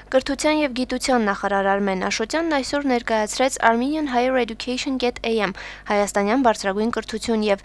Կրթության եւ գիտության նախարար Արմեն Աշոտյանն այսօր ներկայացրեց Armenian Higher Education.am հայաստանյան բարձրագույն կրթություն եւ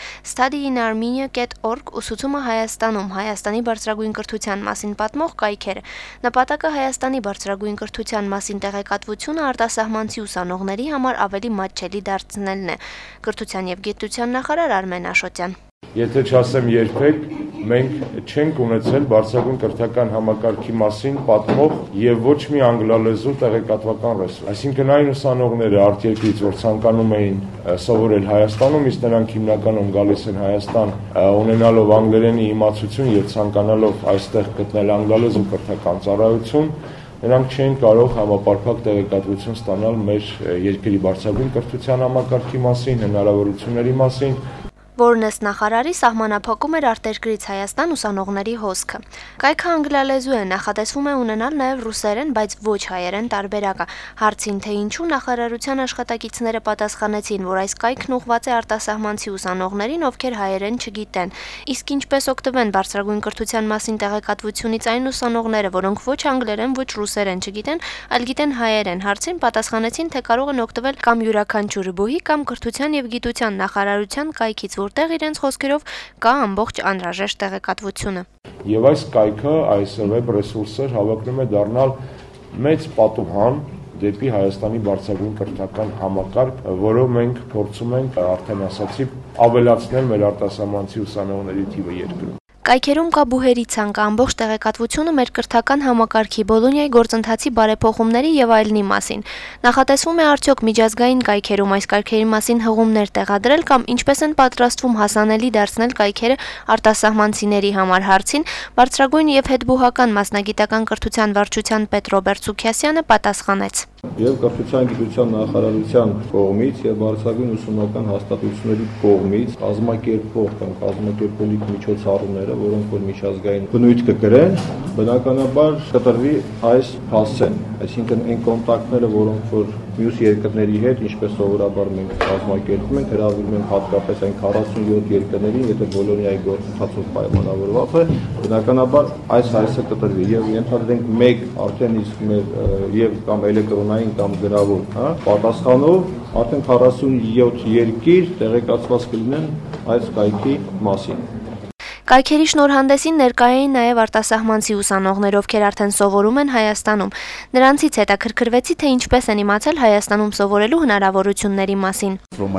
studyinarmenia.org ուսուցումը Հայաստանում Հայաստանի բարձրագույն կրթության մասին պատմող կայքերը։ Նպատակը Հայաստանի բարձրագույն կրթության մասին տեղեկատվությունը արտասահմանցի ուսանողների համար ավելի մատչելի դարձնելն է։ Կրթության եւ գիտության նախարար Արմեն Աշոտյան. Եթե չասեմ երբեք, մենք չենք ունեցել բարձրագույն կրթական համակարգի մասին պատմող եւ ոչ մի անգլալեզու տեղեկատվական ռեսուրս։ Այսինքն այն ուսանողները արտերկրից, որ ցանկանում էին սովորել Հայաստանում, իսկ նրանք հիմնականում գալիս են Հայաստան ունենալով անգլերենի իմացություն եւ ցանկանալով այստեղ գտնել անգլալեզու կրթական ծառայություն, նրանք չեն կարող համապարփակ տեղեկատվություն ստանալ մեր երկրի բարձրագույն կրթության համակարգի մասին, հնարավորությունների մասին, որն ըստ նախարարի սահմանափակում էր արտերկրից Հայաստան ուսանողների հոսքը։ Կայքը անգլալեզու է, նախատեսվում է ունենալ նաև ռուսերեն, բայց ոչ հայերեն տարբերակը։ Հարցին, թե ինչու նախարարության աշխատակիցները պատասխանեցին, որ այս կայքն ուղղված է արտասահմանցի ուսանողներին, ովքեր հայերեն չգիտեն, իսկ ինչպես օգտվեն բարձրագույն կրթության մասին տեղեկատվությունից այն ուսանողները, որոնք ոչ անգլերեն, ոչ ռուսերեն չգիտեն, այլ գիտեն հայերեն, հարցին պատասխանեցին, թե կարող են օգտվել կամ յուրաքանչյուր բուհի կամ կրթության եւ գիտության նախարարության կայքից, որտեղ իրենց խոսքերով կա ամբողջ անհրաժեշտ տեղեկատվությունը։ Եվ այս կայքը, այս web ռեսուրսը հավակնում է դառնալ մեծ պատուհան դեպի Հայաստանի բարձրագույն կրթական համակարգ, որով մենք փորձում ենք, արդեն ասացի, ավելացնել մեր արտասահմանցի ուսանողների թիվը երկրում։ Կայքերում կա բուհերի ցանկ, ամբողջ տեղեկատվությունը մեր կրթական համակարգի, Բոլոնիայի գործընթացի բարեփոխումների եւ այլնի մասին։ Նախատեսվում է արդյոք միջազգային կայքերում այս կայքերի մասին հղումներ տեղադրել կամ ինչպես են պատրաստվում հասանելի դարձնել կայքերը արտասահմանցիների համար հարցին, բարձրագույն եւ հետբուհական մասնագիտական կրթության վարչության պետ Ռոբերտ Սուքիասյանը պատասխանեց. Եվ կրթության գիտության նախարարության կողմից եւ բարձրագույն ուսումնական հաստատությունների կողմից կազմակերպող կամ կազմակերպելիք միջոցառումները, որոնք որ միջազգային բնույթ կկրեն, բնականաբար կտրվի այս հասցեն, այսինքն այն կոնտակտները, որոնք որ մյուս երկրների հետ, ինչպես սովորաբար մենք կազմակերպում ենք, հրավիրում ենք հատկապես այն 47 երկրներին, եթե Բոլոնիայի գործընթացով պայմանավորված է, բնականաբար այս հայցը կտրվի եւ ենթադրենք մեկ արդեն իսկ մեր եւ կամ էլեկտրոնային կամ գրավոր, պատասխանով արդեն 47 երկիր տեղեկացված կլինեն այս կայքի մասին։ Կայքերի շնորհանդեսին ներկայ էին նաև արտասահմանցի ուսանողներ, ովքեր արդեն սովորում են Հայաստանում։ Նրանցից հետաքրքրվեցի, թե ինչպես են իմացել Հայաստանում սովորելու հնարավորությունների մասին։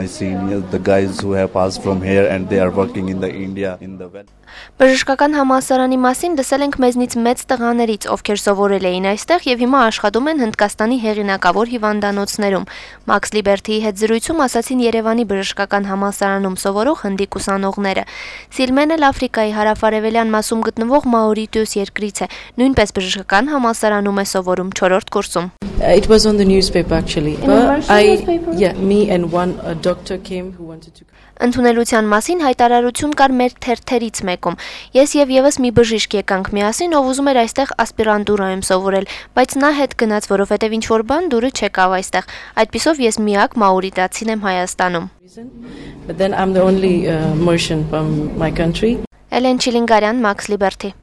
Բժշկական համալսարանի մասին լսել ենք մեզնից մեծ տղաներից, ովքեր սովորել էին այստեղ եւ հիմա աշխատում են Հնդկաստանի հեղինակավոր հիվանդանոցներում։ Մաքս Լիբերթիի հետ զրույցում ասացին Երևանի բժշկական համալսարանում սովորող հնդիկ ուսանողները։ Սիլմեն էլ Աֆրիկայի հարավարևելյան մասում գտնվող Մաուրիտիուս երկրից է, նույնպես բժշկական համալսարանում է սովորում 4-րդ կուրսում։ It was on the newspaper actually. Me and one doctor came who wanted to. Ընդունելության մասին հայտարարություն կար մեր թերթերից մեկում։ Ես եւ եւս մի բժիշկ եկանք միասին, ով ուզում էր այստեղ ասպիրանտուրայում սովորել, բայց նա հետ գնաց, որովհետեւ ինչ որ բան դուրը չեկավ այստեղ։ Այդպիսով ես միակ մաուրիտացին եմ Հայաստանում։ But then I'm the only Mauritian from my country. Էլեն Չիլինգարյան, Մաքս Լիբերթի։